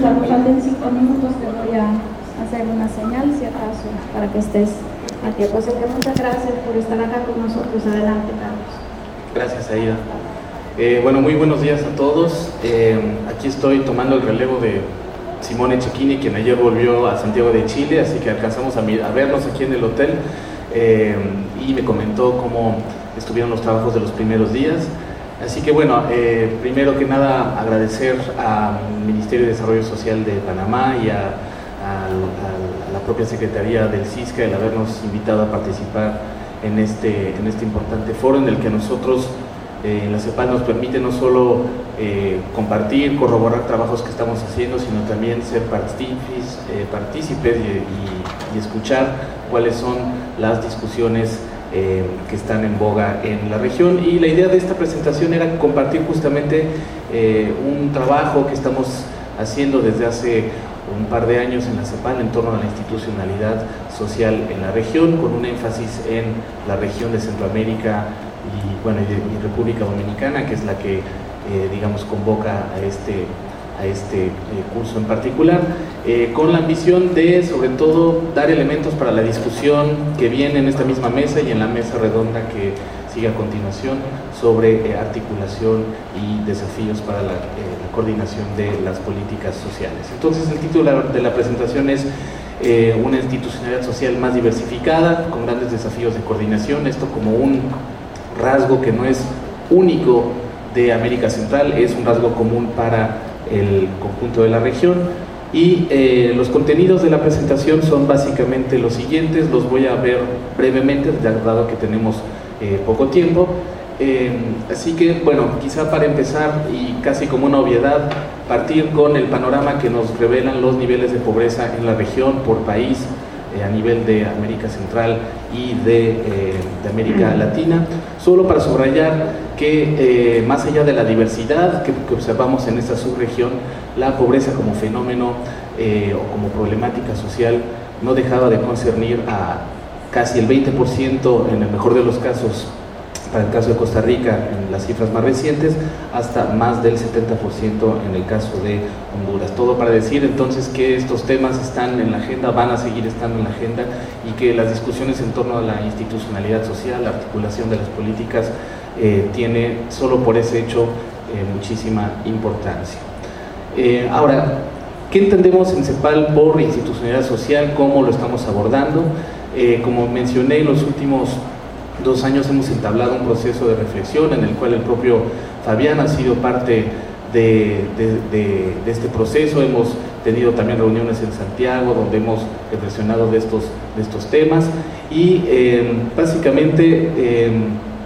falten 5 minutos, te voy a hacer una señal, si acaso, para que estés a tiempo. Así que muchas gracias por estar acá con nosotros. Adelante, Carlos. Gracias, Aida. Bueno, muy buenos días a todos. Aquí estoy tomando el relevo de Simone Cecchini, quien ayer volvió a Santiago de Chile, así que alcanzamos a vernos aquí en el hotel, y me comentó cómo estuvieron los trabajos de los primeros días. Así que bueno, primero que nada agradecer al Ministerio de Desarrollo Social de Panamá y a la propia Secretaría del CISCA el habernos invitado a participar en este importante foro en el que nosotros la CEPAL nos permite no solo compartir, corroborar trabajos que estamos haciendo, sino también ser partícipes y escuchar cuáles son las discusiones que están en boga en la región. Y la idea de esta presentación era compartir justamente un trabajo que estamos haciendo desde hace un par de años en la CEPAL en torno a la institucionalidad social en la región, con un énfasis en la región de Centroamérica y República Dominicana, que es la que digamos convoca a este curso en particular, con la ambición de sobre todo dar elementos para la discusión que viene en esta misma mesa y en la mesa redonda que sigue a continuación sobre articulación y desafíos para la coordinación de las políticas sociales. Entonces el título de la presentación es una institucionalidad social más diversificada, con grandes desafíos de coordinación, esto como un rasgo que no es único de América Central, es un rasgo común para el conjunto de la región. Y los contenidos de la presentación son básicamente los siguientes, los voy a ver brevemente, dado que tenemos poco tiempo. Así que, bueno, quizá para empezar, y casi como una obviedad, partir con el panorama que nos revelan los niveles de pobreza en la región por país, a nivel de América Central y de América Latina, solo para subrayar que más allá de la diversidad que observamos en esta subregión, la pobreza como fenómeno o como problemática social no dejaba de concernir a casi el 20% en el mejor de los casos, para el caso de Costa Rica, en las cifras más recientes, hasta más del 70% en el caso de Honduras. Todo para decir entonces que estos temas están en la agenda, van a seguir estando en la agenda, y que las discusiones en torno a la institucionalidad social, la articulación de las políticas, tiene solo por ese hecho muchísima importancia. Ahora, ¿qué entendemos en CEPAL por institucionalidad social? ¿Cómo lo estamos abordando? Como mencioné, en los últimos 2 años hemos entablado un proceso de reflexión en el cual el propio Fabián ha sido parte de este proceso. Hemos tenido también reuniones en Santiago donde hemos reflexionado de estos temas y básicamente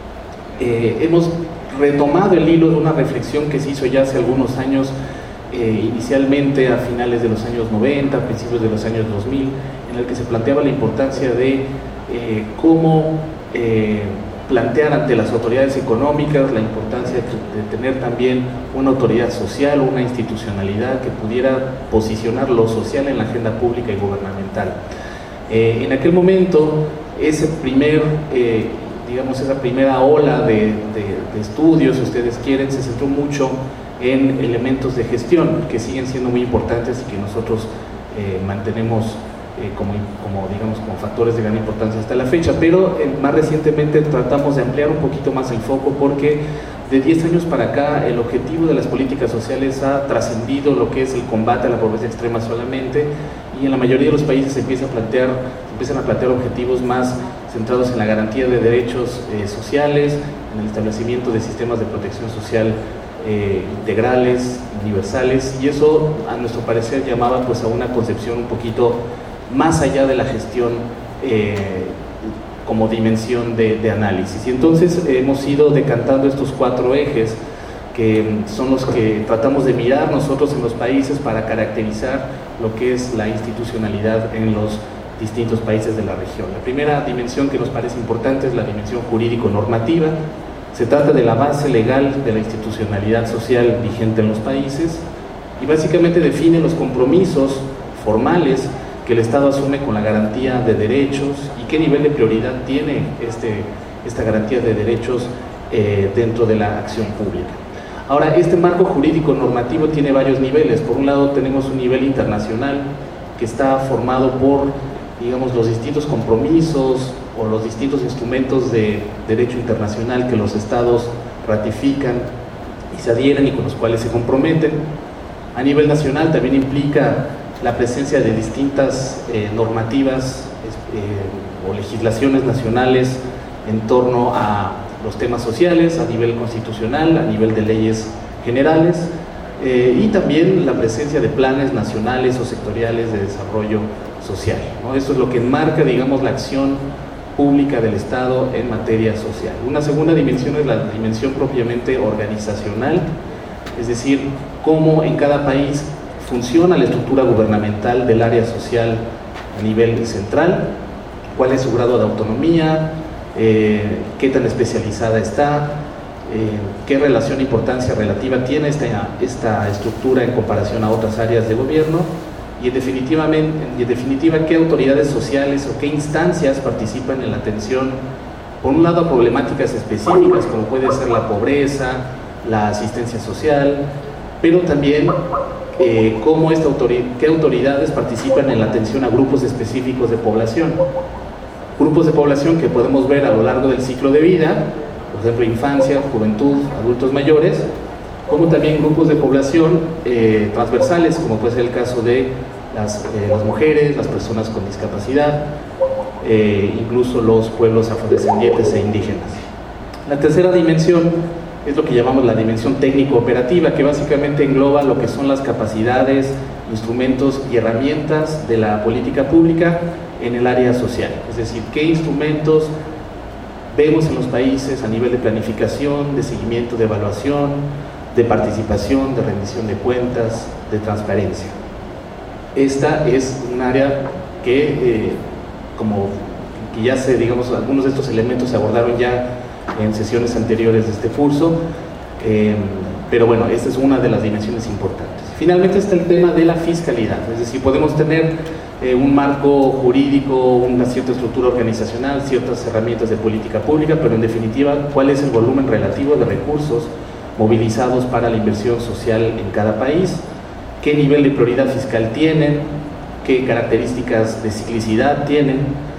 hemos retomado el hilo de una reflexión que se hizo ya hace algunos años, inicialmente a finales de los años 90, a principios de los años 2000, en el que se planteaba la importancia de cómo plantear ante las autoridades económicas la importancia de tener también una autoridad social o una institucionalidad que pudiera posicionar lo social en la agenda pública y gubernamental. En aquel momento, esa primera ola de estudios, si ustedes quieren, se centró mucho en elementos de gestión que siguen siendo muy importantes y que nosotros mantenemos como factores de gran importancia hasta la fecha, pero más recientemente tratamos de ampliar un poquito más el foco, porque de 10 años para acá el objetivo de las políticas sociales ha trascendido lo que es el combate a la pobreza extrema solamente, y en la mayoría de los países se empiezan a plantear objetivos más centrados en la garantía de derechos sociales, en el establecimiento de sistemas de protección social integrales, universales, y eso a nuestro parecer llamaba pues a una concepción un poquito más allá de la gestión como dimensión de análisis. Y entonces hemos ido decantando estos 4 ejes que son los que tratamos de mirar nosotros en los países para caracterizar lo que es la institucionalidad en los distintos países de la región. La primera dimensión que nos parece importante es la dimensión jurídico-normativa. Se trata de la base legal de la institucionalidad social vigente en los países y básicamente define los compromisos formales que el Estado asume con la garantía de derechos y qué nivel de prioridad tiene esta garantía de derechos dentro de la acción pública. Ahora, este marco jurídico normativo tiene varios niveles. Por un lado tenemos un nivel internacional que está formado por, digamos, los distintos compromisos o los distintos instrumentos de derecho internacional que los estados ratifican y se adhieren y con los cuales se comprometen. A nivel nacional también implica la presencia de distintas normativas o legislaciones nacionales en torno a los temas sociales, a nivel constitucional, a nivel de leyes generales, y también la presencia de planes nacionales o sectoriales de desarrollo social, ¿no? Esto es lo que enmarca, digamos, la acción pública del Estado en materia social. Una segunda dimensión es la dimensión propiamente organizacional, es decir, cómo en cada país funciona la estructura gubernamental del área social a nivel central, cuál es su grado de autonomía, qué tan especializada está, qué relación e importancia relativa tiene esta estructura en comparación a otras áreas de gobierno, y en definitiva qué autoridades sociales o qué instancias participan en la atención, por un lado, a problemáticas específicas como puede ser la pobreza, la asistencia social, pero también qué autoridades participan en la atención a grupos específicos de población. Grupos de población que podemos ver a lo largo del ciclo de vida, por ejemplo, infancia, juventud, adultos mayores, como también grupos de población transversales, como puede ser el caso de las mujeres, las personas con discapacidad, incluso los pueblos afrodescendientes e indígenas. La tercera dimensión es lo que llamamos la dimensión técnico-operativa, que básicamente engloba lo que son las capacidades, instrumentos y herramientas de la política pública en el área social. Es decir, qué instrumentos vemos en los países a nivel de planificación, de seguimiento, de evaluación, de participación, de rendición de cuentas, de transparencia. Esta es un área que, que ya digamos, algunos de estos elementos se abordaron ya en sesiones anteriores de este curso, pero bueno, esta es una de las dimensiones importantes. Finalmente está el tema de la fiscalidad, es decir, podemos tener un marco jurídico, una cierta estructura organizacional, ciertas herramientas de política pública, pero en definitiva, ¿cuál es el volumen relativo de recursos movilizados para la inversión social en cada país? ¿Qué nivel de prioridad fiscal tienen? ¿Qué características de ciclicidad tienen?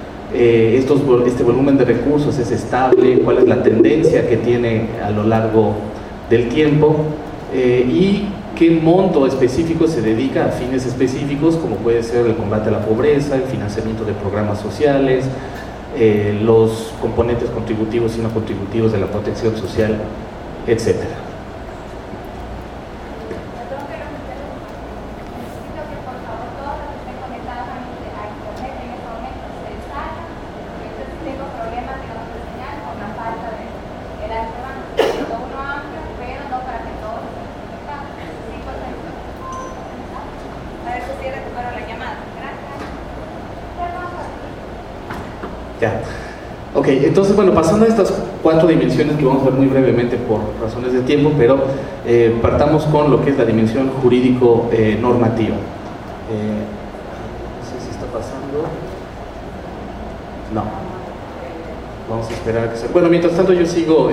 Este volumen de recursos es estable, cuál es la tendencia que tiene a lo largo del tiempo, y qué monto específico se dedica a fines específicos, como puede ser el combate a la pobreza, el financiamiento de programas sociales, los componentes contributivos y no contributivos de la protección social, etcétera. Ok, entonces bueno, pasando a estas 4 dimensiones que vamos a ver muy brevemente por razones de tiempo, pero partamos con lo que es la dimensión jurídico-normativa. No sé si está pasando. No. Vamos a esperar a que se... Bueno, mientras tanto yo sigo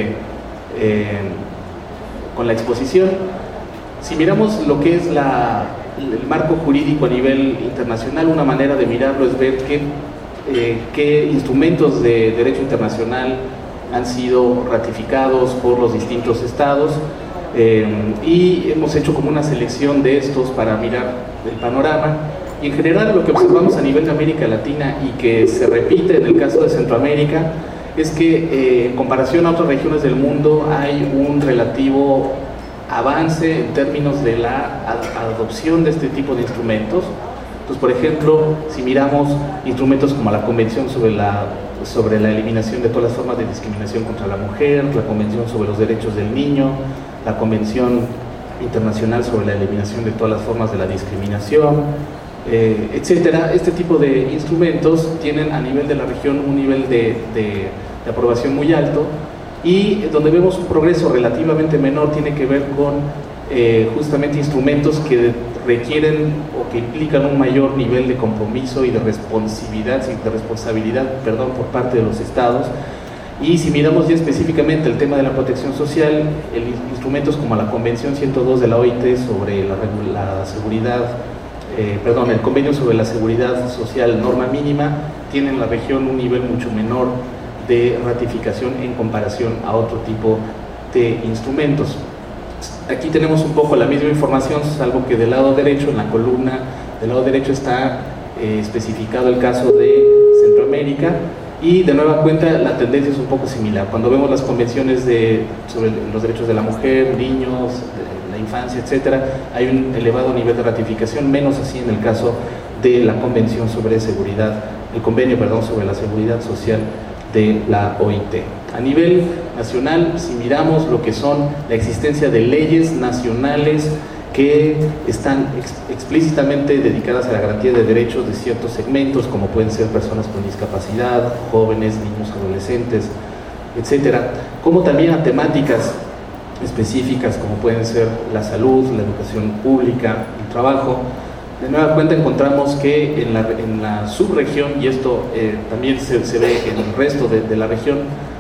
con la exposición. Si miramos lo que es el marco jurídico a nivel internacional, una manera de mirarlo es ver qué instrumentos de derecho internacional han sido ratificados por los distintos estados, y hemos hecho como una selección de estos para mirar el panorama. Y en general lo que observamos a nivel de América Latina y que se repite en el caso de Centroamérica es que en comparación a otras regiones del mundo hay un relativo avance en términos de la adopción de este tipo de instrumentos. Entonces, por ejemplo, si miramos instrumentos como la Convención sobre la eliminación de todas las formas de discriminación contra la mujer, la Convención sobre los derechos del niño, la Convención Internacional sobre la eliminación de todas las formas de la discriminación, etcétera, este tipo de instrumentos tienen a nivel de la región un nivel de aprobación muy alto, y donde vemos un progreso relativamente menor tiene que ver con justamente instrumentos que requieren o que implican un mayor nivel de compromiso y de responsabilidad por parte de los estados, Y si miramos ya específicamente el tema de la protección social, instrumentos como la Convención 102 de la OIT sobre la seguridad, el Convenio sobre la Seguridad Social Norma Mínima, tiene en la región un nivel mucho menor de ratificación en comparación a otro tipo de instrumentos. Aquí tenemos un poco la misma información, salvo que del lado derecho, en la columna del lado derecho está especificado el caso de Centroamérica, y de nueva cuenta la tendencia es un poco similar. Cuando vemos las convenciones sobre los derechos de la mujer, niños, la infancia, etcétera, hay un elevado nivel de ratificación, menos así en el caso de la Convención sobre Seguridad, el Convenio, sobre la Seguridad Social de la OIT. A nivel nacional, si miramos lo que son la existencia de leyes nacionales que están explícitamente dedicadas a la garantía de derechos de ciertos segmentos, como pueden ser personas con discapacidad, jóvenes, niños, adolescentes, etcétera, como también a temáticas específicas como pueden ser la salud, la educación pública, el trabajo. De nueva cuenta encontramos que en la subregión, y esto también se ve en el resto de la región,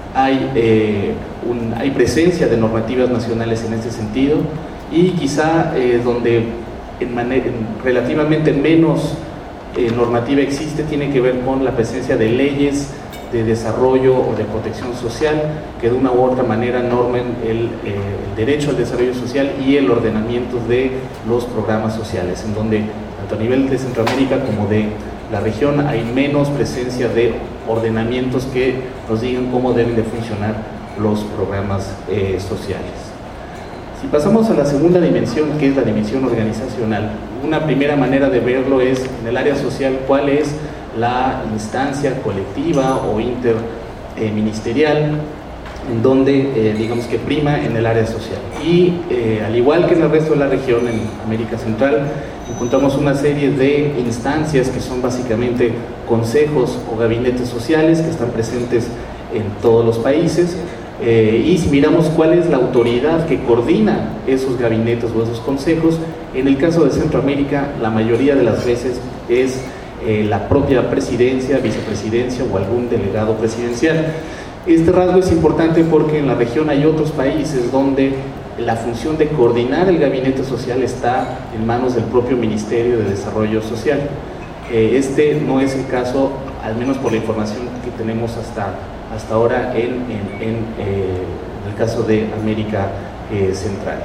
hay presencia de normativas nacionales en este sentido, y quizá donde relativamente menos normativa existe tiene que ver con la presencia de leyes de desarrollo o de protección social que de una u otra manera normen el derecho al desarrollo social y el ordenamiento de los programas sociales, en donde tanto a nivel de Centroamérica como de la región hay menos presencia de ordenamientos que nos digan cómo deben de funcionar los programas sociales. Si pasamos a la segunda dimensión, que es la dimensión organizacional, una primera manera de verlo es en el área social cuál es la instancia colectiva o interministerial en donde digamos que prima en el área social. Y al igual que en el resto de la región, en América Central, encontramos una serie de instancias que son básicamente consejos o gabinetes sociales que están presentes en todos los países. Y si miramos cuál es la autoridad que coordina esos gabinetes o esos consejos, en el caso de Centroamérica la mayoría de las veces es la propia presidencia, vicepresidencia o algún delegado presidencial. Este rasgo es importante porque en la región hay otros países donde la función de coordinar el gabinete social está en manos del propio Ministerio de Desarrollo Social. Este no es el caso, al menos por la información que tenemos hasta ahora en el caso de América Central.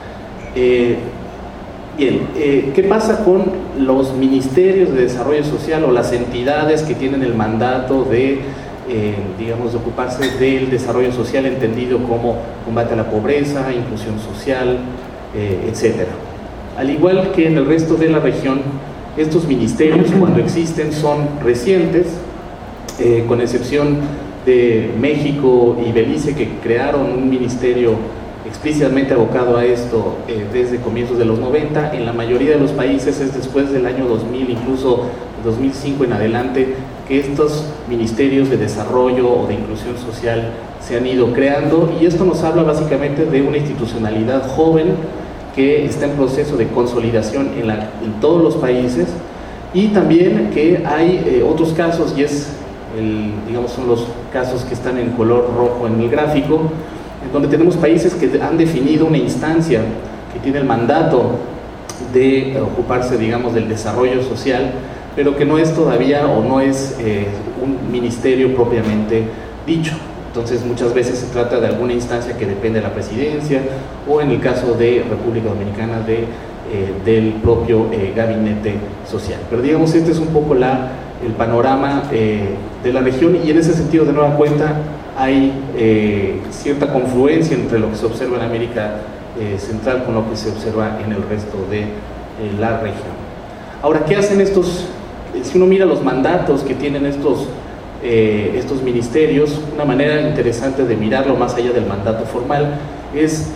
Bien, ¿qué pasa con los ministerios de desarrollo social o las entidades que tienen el mandato de, digamos, de ocuparse del desarrollo social entendido como combate a la pobreza, inclusión social, etcétera? Al igual que en el resto de la región, estos ministerios, cuando existen, son recientes, con excepción de México y Belice, que crearon un ministerio explícitamente abocado a esto desde comienzos de los 90. En la mayoría de los países es después del año 2000, incluso 2005 en adelante, que estos ministerios de desarrollo o de inclusión social se han ido creando, y esto nos habla básicamente de una institucionalidad joven que está en proceso de consolidación en todos los países, y también que hay otros casos, y digamos son los casos que están en color rojo en el gráfico, en donde tenemos países que han definido una instancia que tiene el mandato de ocuparse, digamos, del desarrollo social, pero que no es todavía o no es un ministerio propiamente dicho. Entonces muchas veces se trata de alguna instancia que depende de la presidencia, o en el caso de República Dominicana del propio gabinete social. Pero digamos, este es un poco el panorama de la región, y en ese sentido, de nueva cuenta, hay cierta confluencia entre lo que se observa en América Central con lo que se observa en el resto de la región. Ahora, ¿qué hacen estos? Si uno mira los mandatos que tienen estos ministerios, una manera interesante de mirarlo más allá del mandato formal es,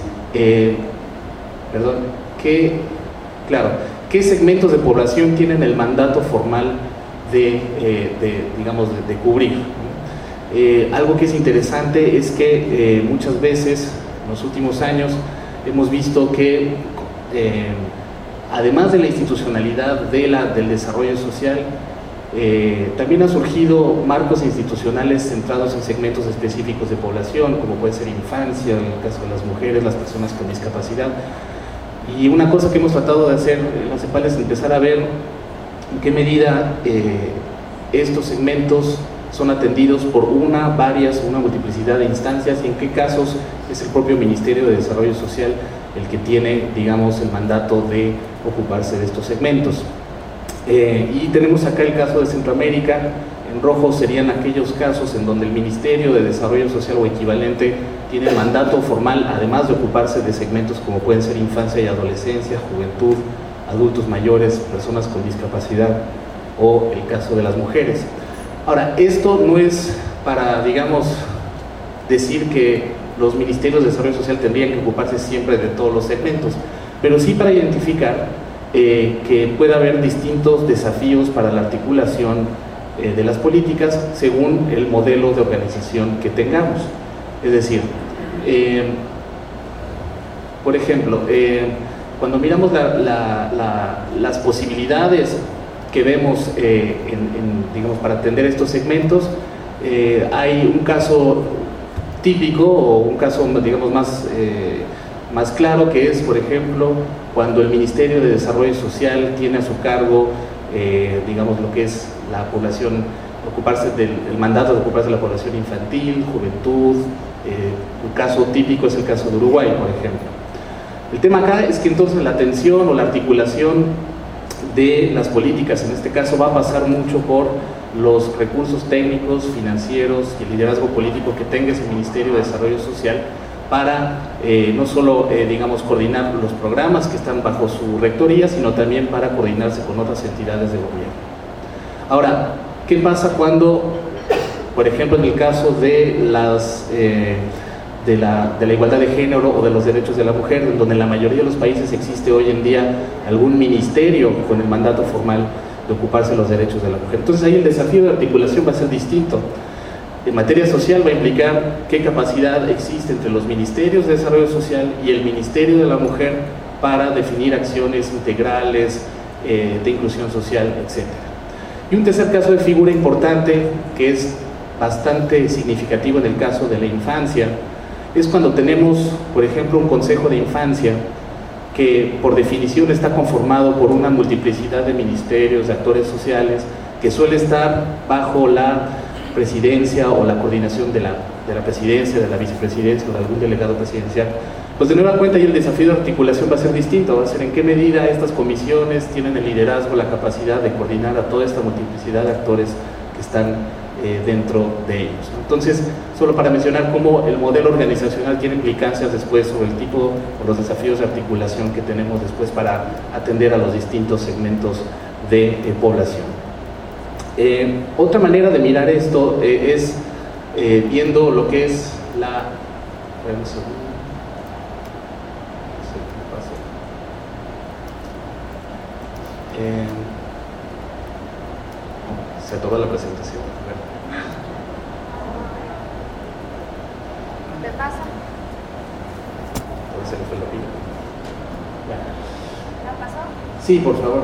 ¿qué segmentos de población tienen el mandato formal de cubrir? Algo que es interesante es que muchas veces en los últimos años hemos visto que además de la institucionalidad del desarrollo social, También han surgido marcos institucionales centrados en segmentos específicos de población, como puede ser infancia, en el caso de las mujeres, las personas con discapacidad. Y una cosa que hemos tratado de hacer en la CEPAL es empezar a ver en qué medida estos segmentos son atendidos por una multiplicidad de instancias, y en qué casos es el propio Ministerio de Desarrollo Social el que tiene, digamos, el mandato de ocuparse de estos segmentos. Y tenemos acá el caso de Centroamérica. En rojo serían aquellos casos en donde el Ministerio de Desarrollo Social o equivalente tiene mandato formal, además de ocuparse de segmentos como pueden ser infancia y adolescencia, juventud, adultos mayores, personas con discapacidad o el caso de las mujeres. Ahora, esto no es para, digamos, decir que los ministerios de desarrollo social tendrían que ocuparse siempre de todos los segmentos, pero sí para identificar que puede haber distintos desafíos para la articulación de las políticas según el modelo de organización que tengamos. Es decir, por ejemplo, cuando miramos las posibilidades que vemos digamos, para atender estos segmentos, hay un caso típico o un caso, digamos, más claro, que es, por ejemplo, cuando el Ministerio de Desarrollo Social tiene a su cargo, digamos, lo que es la población, el mandato de ocuparse de la población infantil, juventud. Un caso típico es el caso de Uruguay, por ejemplo. El tema acá es que entonces la atención o la articulación de las políticas, en este caso, va a pasar mucho por los recursos técnicos, financieros y el liderazgo político que tenga ese Ministerio de Desarrollo Social para no solo, digamos, coordinar los programas que están bajo su rectoría, sino también para coordinarse con otras entidades de gobierno. Ahora, ¿qué pasa cuando, por ejemplo, en el caso de la igualdad de género o de los derechos de la mujer, en donde en la mayoría de los países existe hoy en día algún ministerio con el mandato formal de ocuparse de los derechos de la mujer? Entonces ahí el desafío de articulación va a ser distinto. En materia social va a implicar qué capacidad existe entre los ministerios de desarrollo social y el Ministerio de la Mujer para definir acciones integrales de inclusión social, etc. Y un tercer caso de figura importante, que es bastante significativo en el caso de la infancia, es cuando tenemos, por ejemplo, un consejo de infancia que por definición está conformado por una multiplicidad de ministerios, de actores sociales, que suele estar bajo la presidencia o la coordinación de la presidencia, de la vicepresidencia o de algún delegado presidencial. Pues de nueva cuenta ahí el desafío de articulación va a ser distinto, va a ser en qué medida estas comisiones tienen el liderazgo, la capacidad de coordinar a toda esta multiplicidad de actores que están dentro de ellos. Entonces, solo para mencionar cómo el modelo organizacional tiene implicancias después sobre el tipo o los desafíos de articulación que tenemos después para atender a los distintos segmentos de población. Otra manera de mirar esto es viendo lo que es la... se atoró la presentación. ¿Qué pasa? Se le fue la pila. ¿Ya pasó? Sí, por favor.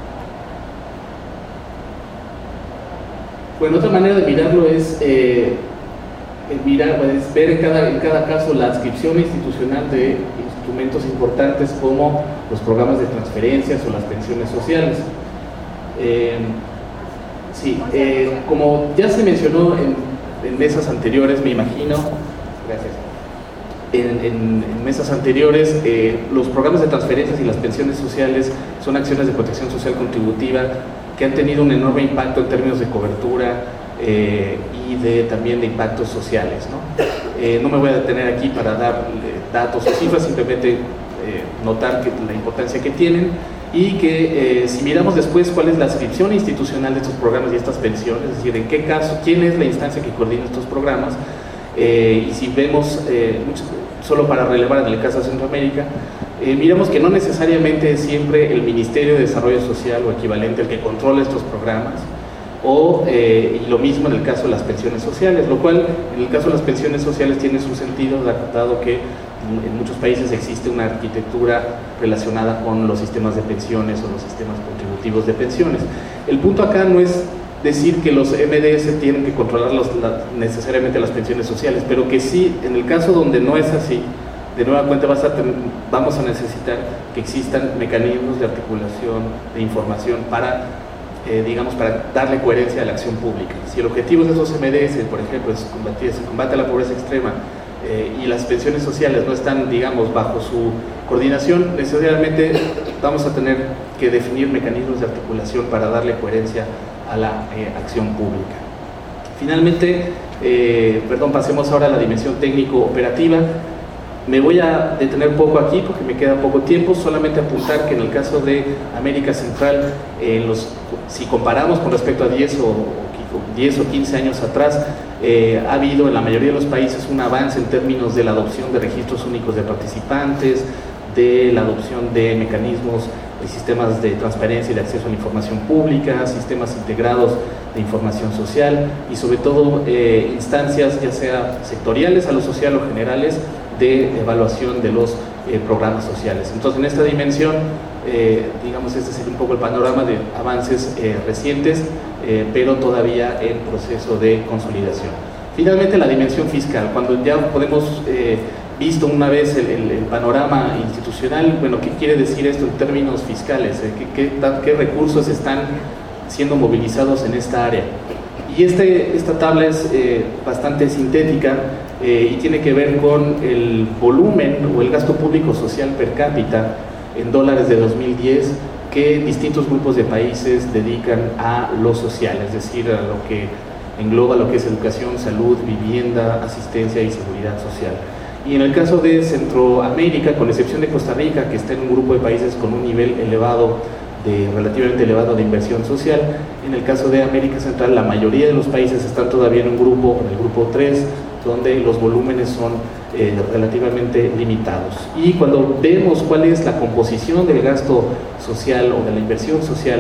Bueno, otra manera de mirarlo es ver en cada caso la adscripción institucional de instrumentos importantes como los programas de transferencias o las pensiones sociales. Como ya se mencionó en mesas anteriores, me imagino, gracias. En mesas anteriores, los programas de transferencias y las pensiones sociales son acciones de protección social contributiva que han tenido un enorme impacto en términos de cobertura y también de impactos sociales, ¿no? No me voy a detener aquí para dar datos o cifras, simplemente notar la importancia que tienen y que si miramos después cuál es la adscripción institucional de estos programas y estas pensiones, es decir, en qué caso, quién es la instancia que coordina estos programas, y si vemos, solo para relevar en el caso de Centroamérica, miramos que no necesariamente es siempre el Ministerio de Desarrollo Social o equivalente el que controla estos programas, y lo mismo en el caso de las pensiones sociales, lo cual en el caso de las pensiones sociales tiene su sentido, dado que en muchos países existe una arquitectura relacionada con los sistemas de pensiones o los sistemas contributivos de pensiones. El punto acá no es decir que los MDS tienen que controlar necesariamente las pensiones sociales, pero que sí, en el caso donde no es así, de nueva cuenta vamos a necesitar que existan mecanismos de articulación, de información para, digamos, para darle coherencia a la acción pública. Si el objetivo de esos MDS, por ejemplo, es combate a la pobreza extrema, y las pensiones sociales no están, digamos, bajo su coordinación, necesariamente vamos a tener que definir mecanismos de articulación para darle coherencia a la acción pública. Finalmente, pasemos ahora a la dimensión técnico-operativa. Me voy a detener poco aquí porque me queda poco tiempo, solamente apuntar que en el caso de América Central, si comparamos con respecto a 10 o 15 años atrás, ha habido en la mayoría de los países un avance en términos de la adopción de registros únicos de participantes, de la adopción de mecanismos de sistemas de transparencia y de acceso a la información pública, sistemas integrados de información social y sobre todo instancias ya sea sectoriales a lo social o generales de evaluación de los programas sociales. Entonces, en esta dimensión, digamos, este sería un poco el panorama de avances recientes, pero todavía en proceso de consolidación. Finalmente, la dimensión fiscal. Cuando ya podemos visto una vez el panorama institucional, bueno, ¿qué quiere decir esto en términos fiscales? ¿Qué recursos están siendo movilizados en esta área? Y esta tabla es bastante sintética y tiene que ver con el volumen o el gasto público social per cápita en dólares de 2010 que distintos grupos de países dedican a lo social, es decir, a lo que engloba lo que es educación, salud, vivienda, asistencia y seguridad social. Y en el caso de Centroamérica, con excepción de Costa Rica, que está en un grupo de países con un nivel relativamente elevado de inversión social, en el caso de América Central, la mayoría de los países están todavía en el grupo 3, donde los volúmenes son relativamente limitados. Y cuando vemos cuál es la composición del gasto social o de la inversión social,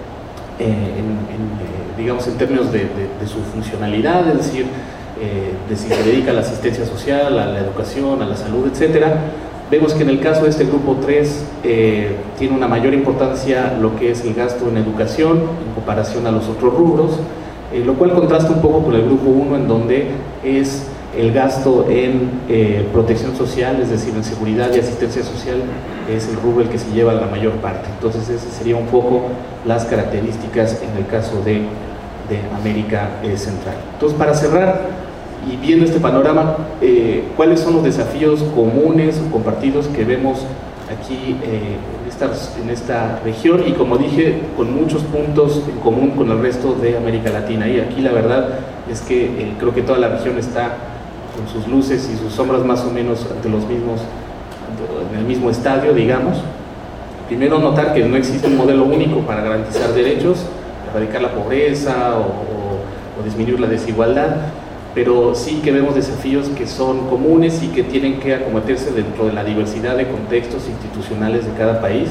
digamos, en términos de su funcionalidad, es decir, de si se dedica a la asistencia social, a la educación, a la salud, etcétera, vemos que en el caso de este grupo 3 tiene una mayor importancia lo que es el gasto en educación en comparación a los otros rubros, lo cual contrasta un poco con el grupo 1, en donde es el gasto en protección social, es decir, en seguridad y asistencia social, es el rubro el que se lleva la mayor parte. Entonces, esas serían un poco las características en el caso de América Central. Entonces, para cerrar, y viendo este panorama, ¿cuáles son los desafíos comunes o compartidos que vemos aquí en esta región? Y como dije, con muchos puntos en común con el resto de América Latina. Y aquí la verdad es que creo que toda la región está con sus luces y sus sombras más o menos en el mismo estadio, digamos. Primero, notar que no existe un modelo único para garantizar derechos, erradicar la pobreza o disminuir la desigualdad, pero sí que vemos desafíos que son comunes y que tienen que acometerse dentro de la diversidad de contextos institucionales de cada país.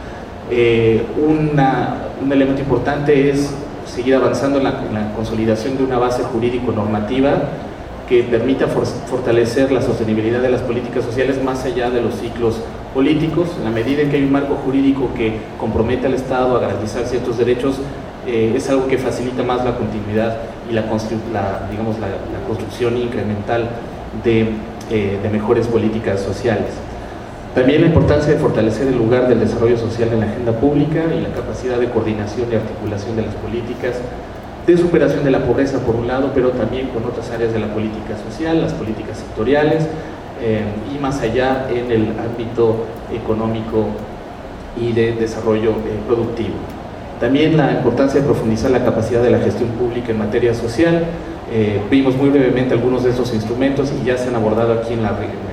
Un elemento importante es seguir avanzando en la consolidación de una base jurídico-normativa que permita fortalecer la sostenibilidad de las políticas sociales más allá de los ciclos políticos. En la medida en que hay un marco jurídico que compromete al Estado a garantizar ciertos derechos, es algo que facilita más la continuidad y la construcción incremental de mejores políticas sociales. También la importancia de fortalecer el lugar del desarrollo social en la agenda pública y la capacidad de coordinación y articulación de las políticas de superación de la pobreza por un lado, pero también con otras áreas de la política social, las políticas sectoriales y más allá en el ámbito económico y de desarrollo productivo. También la importancia de profundizar la capacidad de la gestión pública en materia social. Vimos muy brevemente algunos de estos instrumentos y ya se han abordado aquí en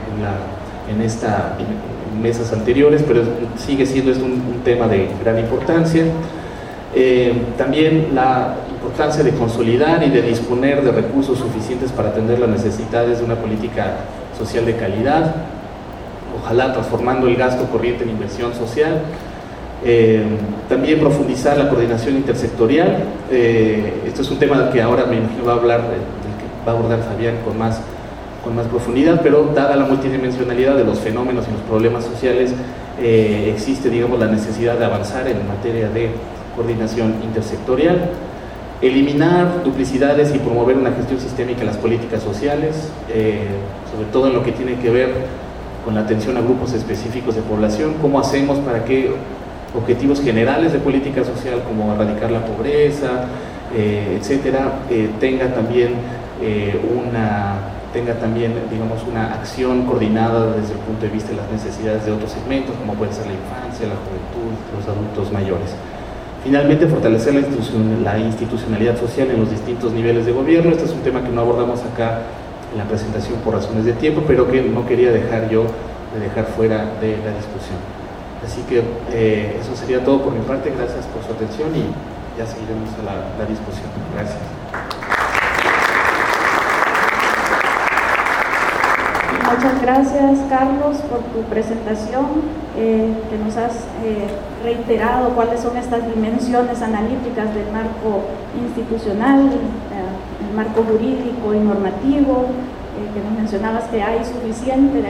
mesas anteriores, pero sigue siendo esto un tema de gran importancia. También la importancia de consolidar y de disponer de recursos suficientes para atender las necesidades de una política social de calidad, ojalá transformando el gasto corriente en inversión social. También profundizar la coordinación intersectorial. Esto es un tema que ahora me imagino va a abordar Fabián con más profundidad, pero dada la multidimensionalidad de los fenómenos y los problemas sociales, existe, digamos, la necesidad de avanzar en materia de coordinación intersectorial. eliminar duplicidades y promover una gestión sistémica en las políticas sociales, sobre todo en lo que tiene que ver con la atención a grupos específicos de población. ¿Cómo hacemos para que objetivos generales de política social, como erradicar la pobreza, etcétera, tenga también digamos, una acción coordinada desde el punto de vista de las necesidades de otros segmentos, como puede ser la infancia, la juventud, los adultos mayores? Finalmente, fortalecer la institucionalidad social en los distintos niveles de gobierno. Este es un tema que no abordamos acá en la presentación por razones de tiempo, pero que no quería dejar fuera de la discusión. Así que eso sería todo por mi parte. Gracias por su atención y ya seguiremos a la discusión. Gracias. Muchas gracias, Carlos, por tu presentación, que nos has reiterado cuáles son estas dimensiones analíticas del marco institucional, el marco jurídico y normativo, que nos mencionabas que hay suficientes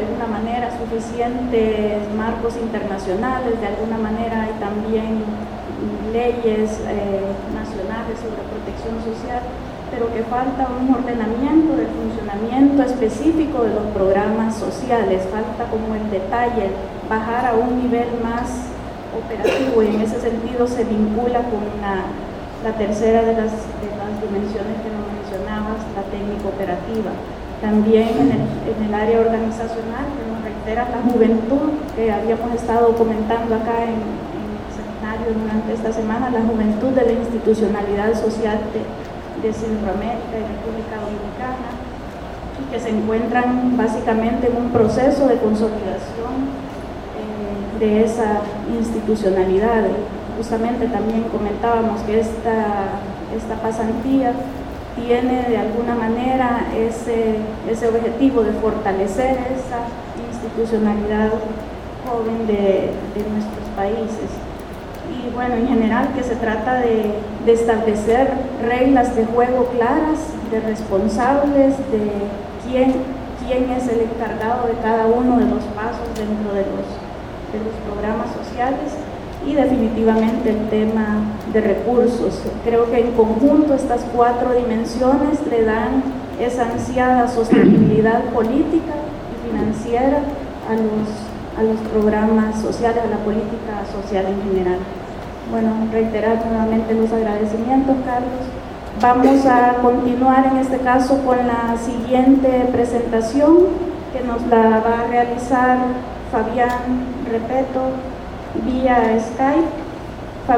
marcos internacionales, de alguna manera hay también leyes nacionales sobre protección social, pero que falta un ordenamiento del funcionamiento específico de los programas sociales, falta como el detalle, bajar a un nivel más operativo, y en ese sentido se vincula con la tercera de las dimensiones que nos mencionabas, la técnica operativa. También en el área organizacional, que nos reitera la juventud, que habíamos estado comentando acá en el seminario durante esta semana, la juventud de la institucionalidad social de Centroamérica y República Dominicana, y que se encuentran básicamente en un proceso de consolidación de esa institucionalidad. Justamente también comentábamos que esta pasantía tiene de alguna manera ese objetivo de fortalecer esa institucionalidad joven de nuestros países. Y bueno, en general que se trata de establecer reglas de juego claras, de responsables, de quién es el encargado de cada uno de los pasos dentro de los programas sociales, y definitivamente el tema de recursos. Creo que en conjunto estas 4 dimensiones le dan esa ansiada sostenibilidad política y financiera a los programas sociales, a la política social en general. Bueno, reiterar nuevamente los agradecimientos, Carlos. Vamos a continuar en este caso con la siguiente presentación, que nos la va a realizar Fabián Repeto vía Skype.